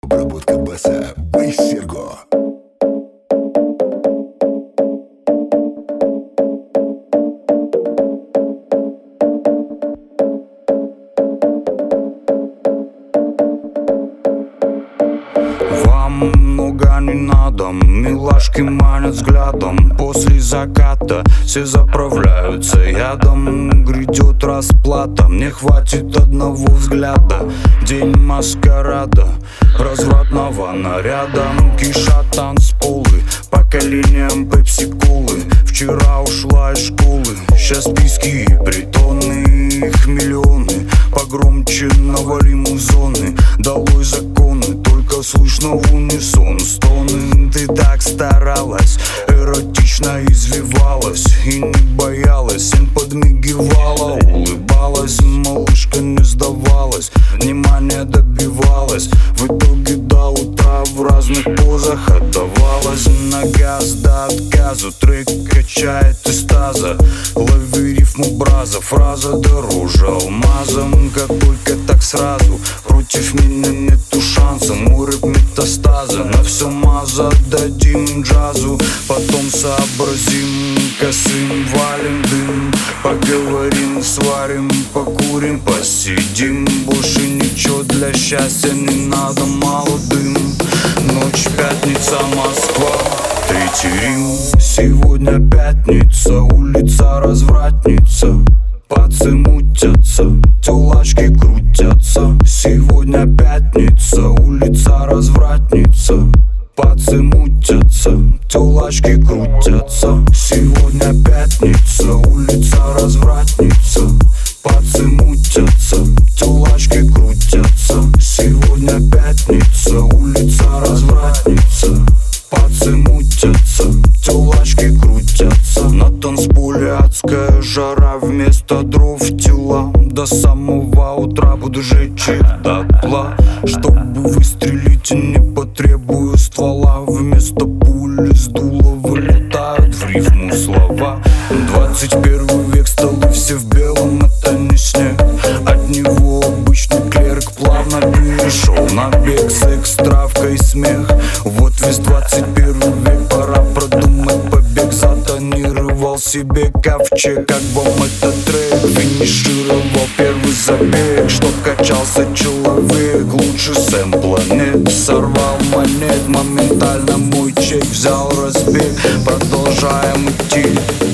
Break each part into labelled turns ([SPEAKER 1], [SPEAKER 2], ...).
[SPEAKER 1] Обработка баса Бейс Серго.
[SPEAKER 2] Вам много не надо, милашки манят взглядом. После заката все заправляются ядом. Грядет расплата, мне хватит одного взгляда. День маскарада, развратного наряда. Кишат танцполы, поколением пепси-колы. Вчера ушла из школы, сейчас списки и притоны. Их миллионы, погромче навалим зоны. Долой законы, только слышно в унисон стоны. Ты так старалась, эротично извивалась и не боялась, всем подмигивала, улыбалась. Малышка не сдавалась, внимание добивалась. В итоге до утра в разных позах отдавалась. На газ до отказу, трек качает из таза. Лови рифму браза, фраза дороже алмазом. Как только так сразу, против меня нету шанса. Мой рэп метастаза, на все маза отдадим джазу. Потом сообразим, косым валим дым. Поговорим, сварим, покурим, посидим. Больше ничего для счастья не надо, мало дым. Ночь, пятница, Москва, третий Рим. Сегодня пятница, улица развратница. Пацы мутятся, тёлачки крутятся. Сегодня пятница, улица развратница. Пацы мутятся, тёлачки крутятся. Сегодня пятница, улица развратница. Пацы мутятся, тёлачки крутятся. Сегодня пятница, улица развратница. Пацы мутятся, тёлачки крутятся. На танцполе адская жара, вместо дров тела. До самого утра буду жечь их дотла. Чтобы выстрелить, не потребую ствола. Вместо пули с дула вылетают в рифму слова. 21 век, столы все в белом, это не снег. От него обычный клерк плавно перешел на бег. Секс, травка и смех, вот весь 21 век. Пора продумать побег, затонировал себе ковчег. Альбом это трек, финишировал первый забег. Чтоб качался человек, лучше сэмпла нет. Сорвал монет, моментально мой чек взял разбег. Продолжаем идти,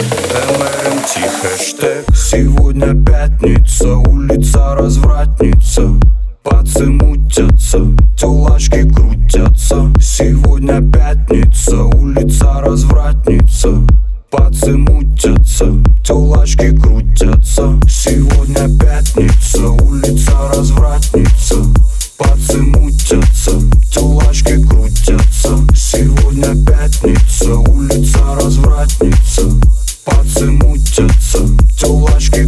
[SPEAKER 2] МРМТ хэштег. Сегодня пятница, улица развратница. Пацы мутятся, тёлачки крутятся. Сегодня пятница, улица развратница. Пацы мутятся, тёлачки крутятся. Сегодня пятница, улица развратница. Пацы мутятся, тёлачки крутятся. Сегодня пятница, улица развратница. Пацы мутятся, тёлачки